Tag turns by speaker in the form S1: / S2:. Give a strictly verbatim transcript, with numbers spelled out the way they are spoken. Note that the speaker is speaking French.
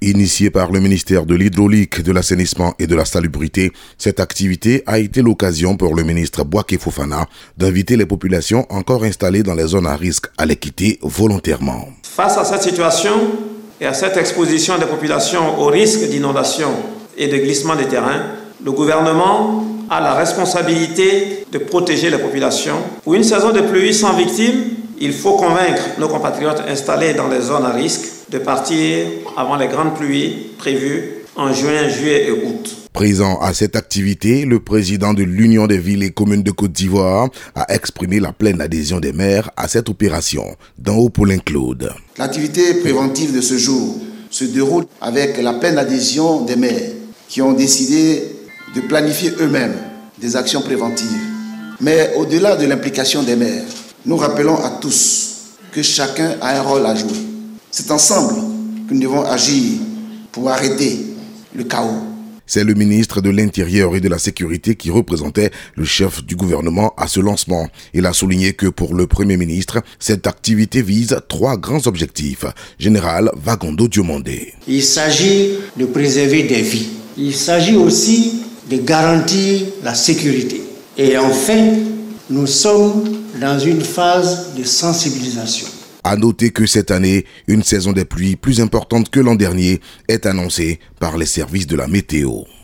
S1: Initiée par le ministère de l'Hydraulique, de l'Assainissement et de la Salubrité, cette activité a été l'occasion pour le ministre Bouaké Fofana d'inviter les populations encore installées dans les zones à risque à les quitter volontairement.
S2: Face à cette situation et à cette exposition des populations au risque d'inondation et de glissement des terrains, le gouvernement a la responsabilité de protéger les populations. Pour une saison de pluie sans victimes, il faut convaincre nos compatriotes installés dans les zones à risque de partir avant les grandes pluies prévues en juin, juillet et août.
S1: Présent à cette activité, le président de l'Union des villes et communes de Côte d'Ivoire a exprimé la pleine adhésion des maires à cette opération. D'en haut, Paulin Claude.
S3: L'activité préventive de ce jour se déroule avec la pleine adhésion des maires qui ont décidé de planifier eux-mêmes des actions préventives. Mais au-delà de l'implication des maires, nous rappelons à tous que chacun a un rôle à jouer. C'est ensemble que nous devons agir pour arrêter le chaos.
S1: C'est le ministre de l'Intérieur et de la Sécurité qui représentait le chef du gouvernement à ce lancement. Il a souligné que pour le Premier ministre, cette activité vise trois grands objectifs. Général Vagondo Diomandé.
S4: Il s'agit de préserver des vies. Il s'agit aussi de garantir la sécurité. Et enfin, nous sommes dans une phase de sensibilisation.
S1: À noter que cette année, une saison des pluies plus importante que l'an dernier est annoncée par les services de la météo.